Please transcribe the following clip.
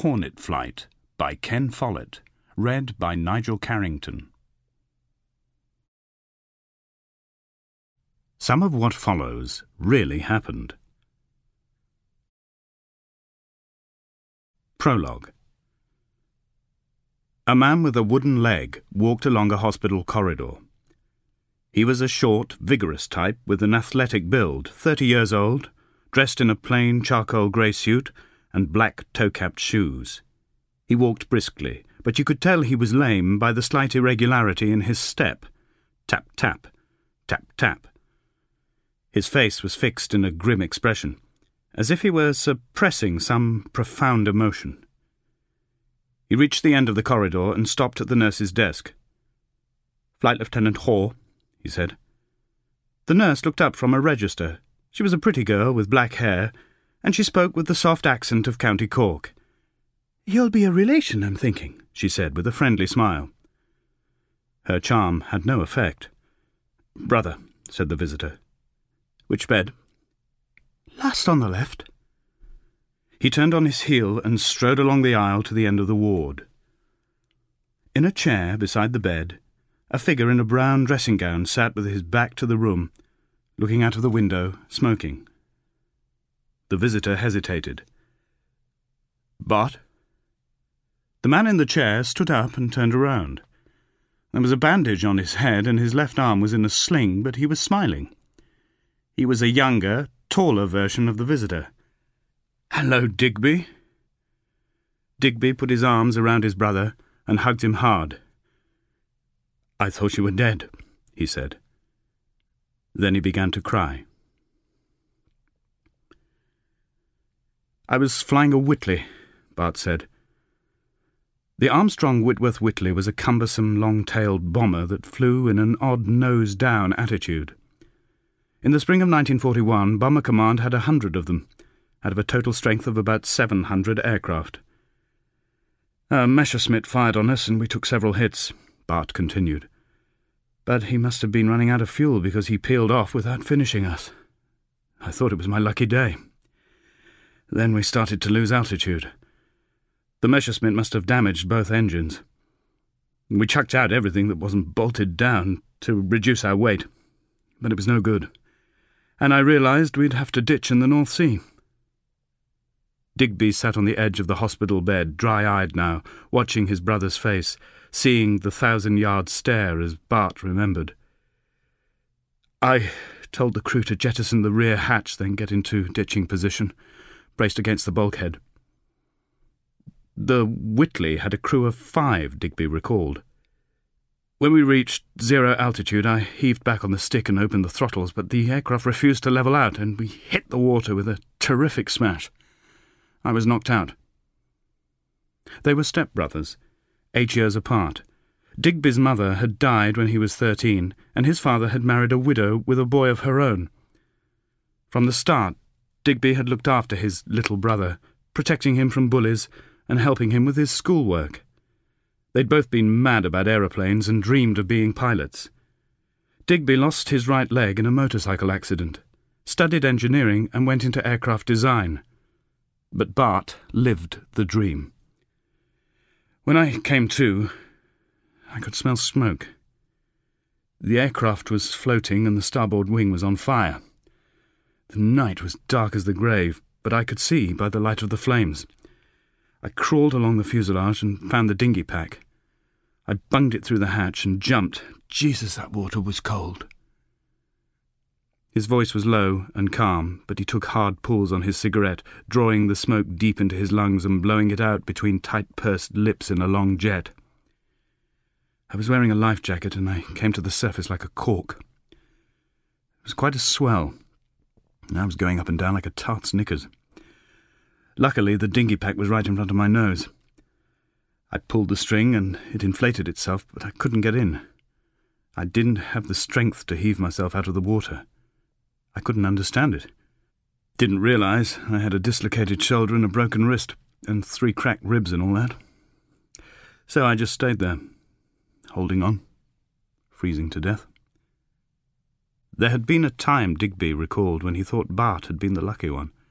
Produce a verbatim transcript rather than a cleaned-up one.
Hornet Flight by Ken Follett. Read by Nigel Carrington. Some of what follows really happened. Prologue. A man with a wooden leg walked along a hospital corridor. He was a short, vigorous type with an athletic build, thirty years old, dressed in a plain charcoal grey suit and black toe-capped shoes. He walked briskly, but you could tell he was lame by the slight irregularity in his step. Tap, tap, tap, tap. His face was fixed in a grim expression, as if he were suppressing some profound emotion. He reached the end of the corridor and stopped at the nurse's desk. "Flight Lieutenant Hall," he said. The nurse looked up from a register. She was a pretty girl with black hair, and she spoke with the soft accent of County Cork. "You'll be a relation, I'm thinking," she said with a friendly smile. Her charm had no effect. "Brother," said the visitor. "Which bed?" "Last on the left." He turned on his heel and strode along the aisle to the end of the ward. In a chair beside the bed, a figure in a brown dressing gown sat with his back to the room, looking out of the window, smoking. The visitor hesitated. "Bart?" The man in the chair stood up and turned around. There was a bandage on his head and his left arm was in a sling, but he was smiling. He was a younger, taller version of the visitor. "Hello, Digby." Digby put his arms around his brother and hugged him hard. "I thought you were dead," he said. Then he began to cry. "I was flying a Whitley," Bart said. The Armstrong Whitworth Whitley was a cumbersome, long-tailed bomber that flew in an odd nose-down attitude. In the spring of nineteen forty-one, Bomber Command had a hundred of them, out of a total strength of about seven hundred aircraft. "A Messerschmitt fired on us and we took several hits," Bart continued. "But he must have been running out of fuel because he peeled off without finishing us. I thought it was my lucky day. Then we started to lose altitude. The Messerschmitt must have damaged both engines. We chucked out everything that wasn't bolted down to reduce our weight, but it was no good. And I realised we'd have to ditch in the North Sea." Digby sat on the edge of the hospital bed, dry-eyed now, watching his brother's face, seeing the thousand-yard stare as Bart remembered. "I told the crew to jettison the rear hatch, then get into ditching position, braced against the bulkhead." "The Whitley had a crew of five," Digby recalled. "When we reached zero altitude, I heaved back on the stick and opened the throttles, but the aircraft refused to level out, and we hit the water with a terrific smash. I was knocked out." They were step-brothers, eight years apart. Digby's mother had died when he was thirteen, and his father had married a widow with a boy of her own. From the start, Digby had looked after his little brother, protecting him from bullies and helping him with his schoolwork. They'd both been mad about aeroplanes and dreamed of being pilots. Digby lost his right leg in a motorcycle accident, studied engineering and went into aircraft design. But Bart lived the dream. "When I came to, I could smell smoke. The aircraft was floating and the starboard wing was on fire. The night was dark as the grave, but I could see by the light of the flames. I crawled along the fuselage and found the dinghy pack. I bunged it through the hatch and jumped. Jesus, that water was cold." His voice was low and calm, but he took hard pulls on his cigarette, drawing the smoke deep into his lungs and blowing it out between tight-pursed lips in a long jet. "I was wearing a life jacket and I came to the surface like a cork. It was quite a swell, and I was going up and down like a tart's knickers. Luckily, the dinghy pack was right in front of my nose. I pulled the string and it inflated itself, but I couldn't get in. I didn't have the strength to heave myself out of the water. I couldn't understand it. Didn't realise I had a dislocated shoulder and a broken wrist, and three cracked ribs and all that. So I just stayed there, holding on, freezing to death." There had been a time, Digby recalled, when he thought Bart had been the lucky one.